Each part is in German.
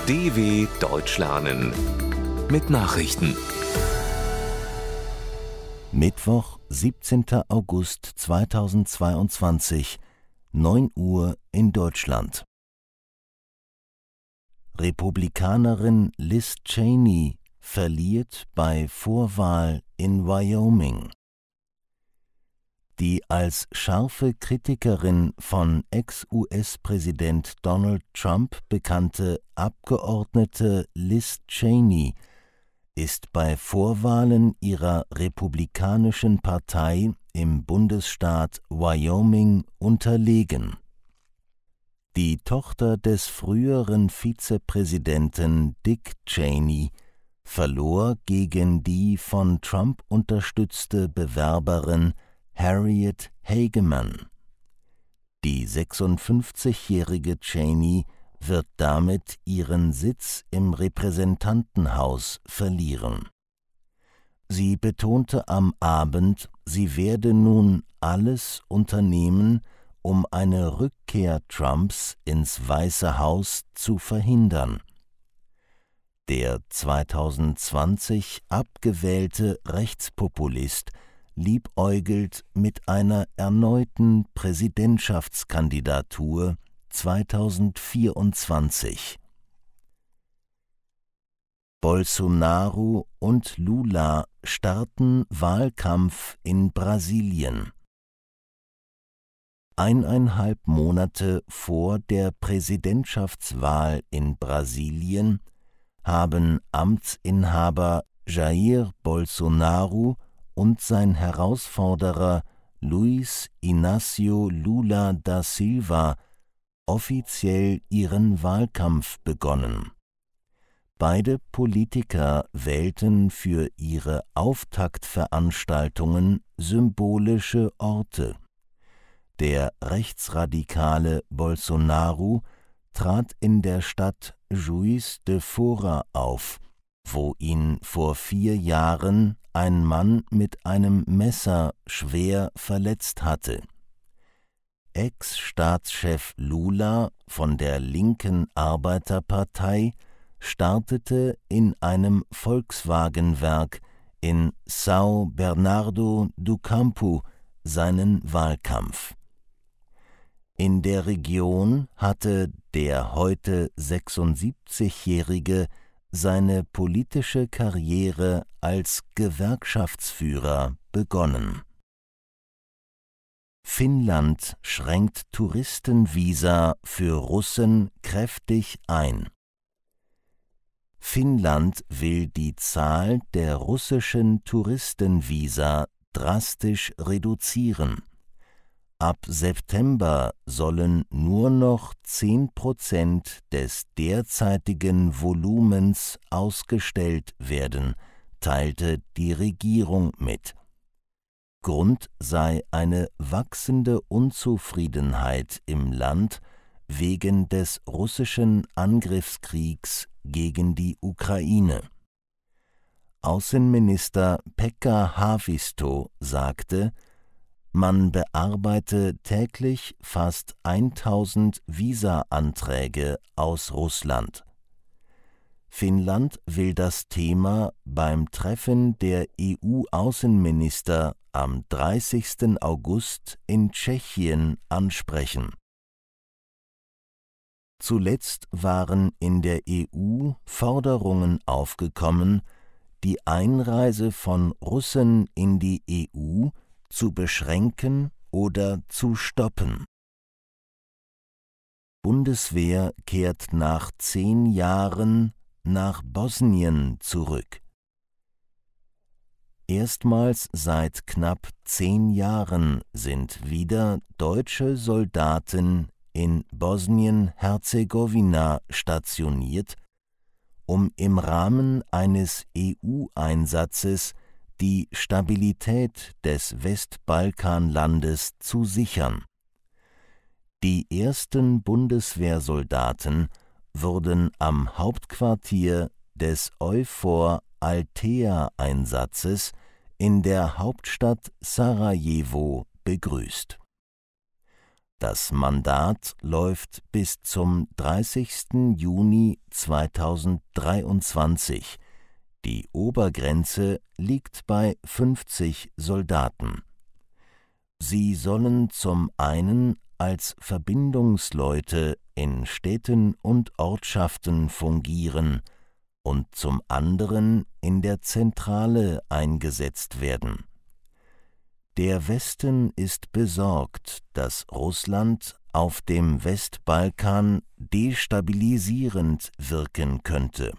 DW Deutsch lernen mit Nachrichten. Mittwoch, 17. August 2022, 9 Uhr in Deutschland. Republikanerin Liz Cheney verliert bei Vorwahl in Wyoming. Die als scharfe Kritikerin von Ex-US-Präsident Donald Trump bekannte Abgeordnete Liz Cheney ist bei Vorwahlen ihrer republikanischen Partei im Bundesstaat Wyoming unterlegen. Die Tochter des früheren Vizepräsidenten Dick Cheney verlor gegen die von Trump unterstützte Bewerberin Harriet Hageman. Die 56-jährige Cheney wird damit ihren Sitz im Repräsentantenhaus verlieren. Sie betonte am Abend, sie werde nun alles unternehmen, um eine Rückkehr Trumps ins Weiße Haus zu verhindern. Der 2020 abgewählte Rechtspopulist liebäugelt mit einer erneuten Präsidentschaftskandidatur 2024. Bolsonaro und Lula starten Wahlkampf in Brasilien. 1,5 Monate vor der Präsidentschaftswahl in Brasilien haben Amtsinhaber Jair Bolsonaro und sein Herausforderer Luiz Inácio Lula da Silva offiziell ihren Wahlkampf begonnen. Beide Politiker wählten für ihre Auftaktveranstaltungen symbolische Orte. Der rechtsradikale Bolsonaro trat in der Stadt Juiz de Fora auf, wo ihn vor 4 Jahren ein Mann mit einem Messer schwer verletzt hatte. Ex-Staatschef Lula von der linken Arbeiterpartei startete in einem Volkswagenwerk in São Bernardo do Campo seinen Wahlkampf. In der Region hatte der heute 76-Jährige seine politische Karriere als Gewerkschaftsführer begonnen. Finnland schränkt Touristenvisa für Russen kräftig ein. Finnland will die Zahl der russischen Touristenvisa drastisch reduzieren. Ab September sollen nur noch 10% des derzeitigen Volumens ausgestellt werden, teilte die Regierung mit. Grund sei eine wachsende Unzufriedenheit im Land wegen des russischen Angriffskriegs gegen die Ukraine. Außenminister Pekka Haavisto sagte, man bearbeite täglich fast 1000 Visa-Anträge aus Russland. Finnland will das Thema beim Treffen der EU-Außenminister am 30. August in Tschechien ansprechen. Zuletzt waren in der EU Forderungen aufgekommen, die Einreise von Russen in die EU zu beschränken oder zu stoppen. Bundeswehr kehrt nach 10 Jahren nach Bosnien zurück. Erstmals seit knapp 10 Jahren sind wieder deutsche Soldaten in Bosnien-Herzegowina stationiert, um im Rahmen eines EU-Einsatzes die Stabilität des Westbalkanlandes zu sichern. Die ersten Bundeswehrsoldaten wurden am Hauptquartier des EUFOR Althea-Einsatzes in der Hauptstadt Sarajevo begrüßt. Das Mandat läuft bis zum 30. Juni 2023. Die Obergrenze liegt bei 50 Soldaten. Sie sollen zum einen als Verbindungsleute in Städten und Ortschaften fungieren und zum anderen in der Zentrale eingesetzt werden. Der Westen ist besorgt, dass Russland auf dem Westbalkan destabilisierend wirken könnte.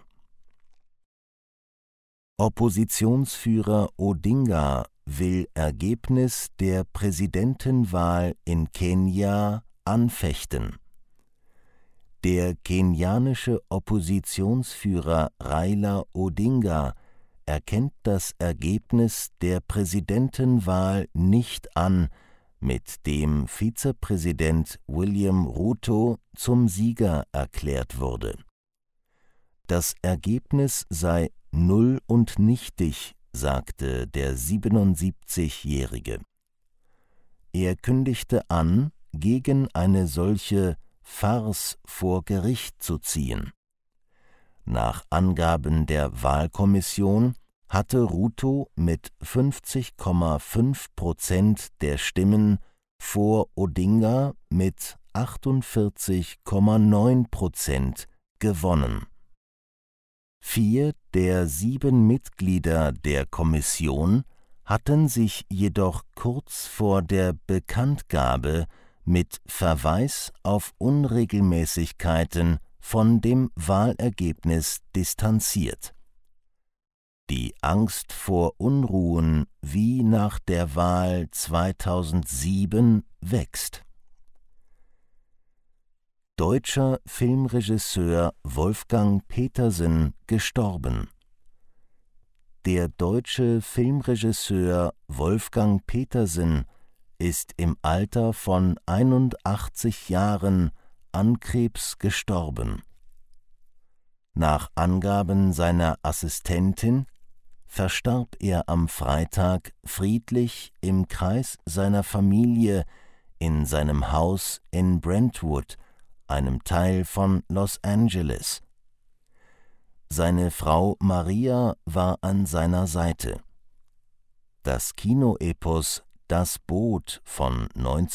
Oppositionsführer Odinga will Ergebnis der Präsidentenwahl in Kenia anfechten. Der kenianische Oppositionsführer Raila Odinga erkennt das Ergebnis der Präsidentenwahl nicht an, mit dem Vizepräsident William Ruto zum Sieger erklärt wurde. Das Ergebnis sei null und nichtig, sagte der 77-Jährige. Er kündigte an, gegen eine solche Farce vor Gericht zu ziehen. Nach Angaben der Wahlkommission hatte Ruto mit 50,5% der Stimmen vor Odinga mit 48,9% gewonnen. 4 der 7 Mitglieder der Kommission hatten sich jedoch kurz vor der Bekanntgabe mit Verweis auf Unregelmäßigkeiten von dem Wahlergebnis distanziert. Die Angst vor Unruhen wie nach der Wahl 2007 wächst. Deutscher Filmregisseur Wolfgang Petersen gestorben. Der deutsche Filmregisseur Wolfgang Petersen ist im Alter von 81 Jahren an Krebs gestorben. Nach Angaben seiner Assistentin verstarb er am Freitag friedlich im Kreis seiner Familie in seinem Haus in Brentwood, einem Teil von Los Angeles. Seine Frau Maria war an seiner Seite. Das Kinoepos Das Boot von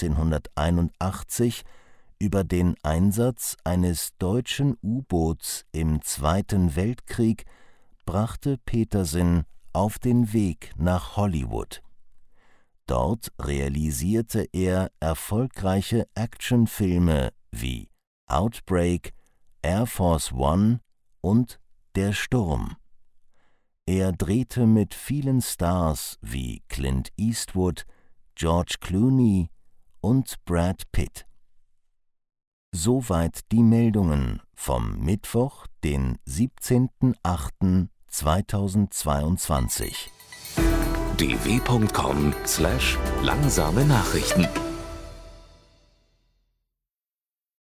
1981 über den Einsatz eines deutschen U-Boots im Zweiten Weltkrieg brachte Petersen auf den Weg nach Hollywood. Dort realisierte er erfolgreiche Actionfilme wie Outbreak, Air Force One und Der Sturm. Er drehte mit vielen Stars wie Clint Eastwood, George Clooney und Brad Pitt. Soweit die Meldungen vom Mittwoch, den 17.08.2022. dw.com/langsame Nachrichten